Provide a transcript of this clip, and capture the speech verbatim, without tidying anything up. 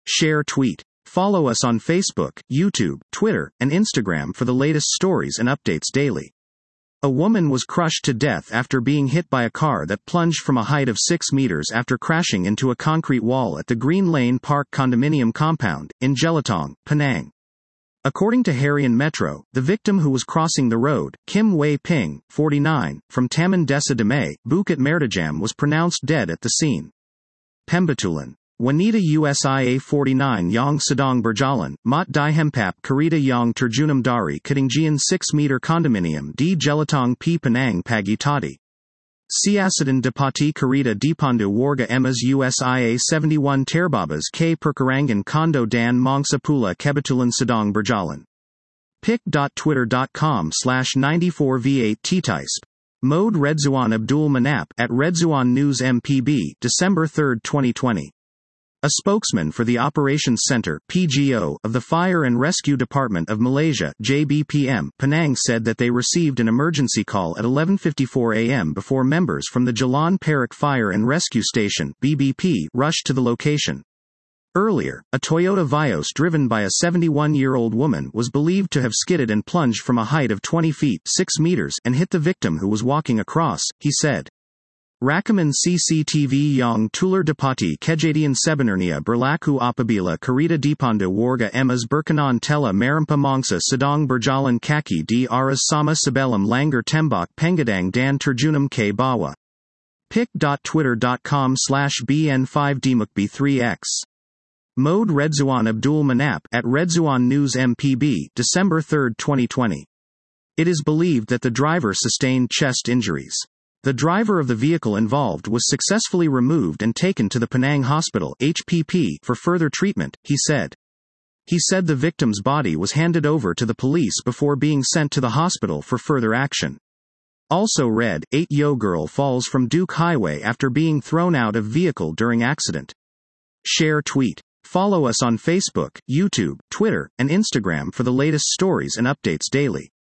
Share tweet. Follow us on Facebook, YouTube, Twitter, and Instagram for the latest stories and updates daily. A woman was crushed to death after being hit by a car that plunged from a height of six meters after crashing into a concrete wall at the Green Lane Park condominium compound, in Jelutong, Penang. According to Harian Metro, the victim, who was crossing the road, Kim Wei Ping, forty-nine, from Taman Desa Damai, Bukit Mertajam, was pronounced dead at the scene. Pembatulan. Wanita Usia forty-nine Yang Sedang Berjalan, Mat Dihempap Karita Yang Terjunam Dari Ketinggian six meter condominium di Jelutong P Penang Pagi Tadi. Siasatan Dapati Karita Dipandu Warga Emas Usia seventy-one Terbabas K Perkarangan Kondo Dan Mangsa Pula Kebetulan Sedang Berjalan. pic.twitter.com slash 94v8 Ttisp. Mode Redzuan Abdul Manap at Redzuan News M P B, December third twenty twenty. A spokesman for the Operations Center (P G O) of the Fire and Rescue Department of Malaysia (J B P M) Penang said that they received an emergency call at eleven fifty-four a m before members from the Jalan Perak Fire and Rescue Station (B B P) rushed to the location. Earlier, a Toyota Vios driven by a seventy-one-year-old woman was believed to have skidded and plunged from a height of twenty feet (six meters) and hit the victim, who was walking across, he said. Rakaman C C T V yang tular dapati kejadian sebenarnya berlaku apabila kereta dipandu warga emas berkenan telah merampa mangsa sedang berjalan kaki di arah sama sebelum langgar tembak penggadang dan terjunam ke bawah. pic.twitter.com slash B N five D M C B three X. Mode Redzuan Abdul Manap at Redzuan News M P B, December third twenty twenty. It is believed that the driver sustained chest injuries. The driver of the vehicle involved was successfully removed and taken to the Penang Hospital (H P P) for further treatment, he said. He said the victim's body was handed over to the police before being sent to the hospital for further action. Also read, eight-year-old girl falls from Duke Highway after being thrown out of vehicle during accident. Share tweet. Follow us on Facebook, YouTube, Twitter, and Instagram for the latest stories and updates daily.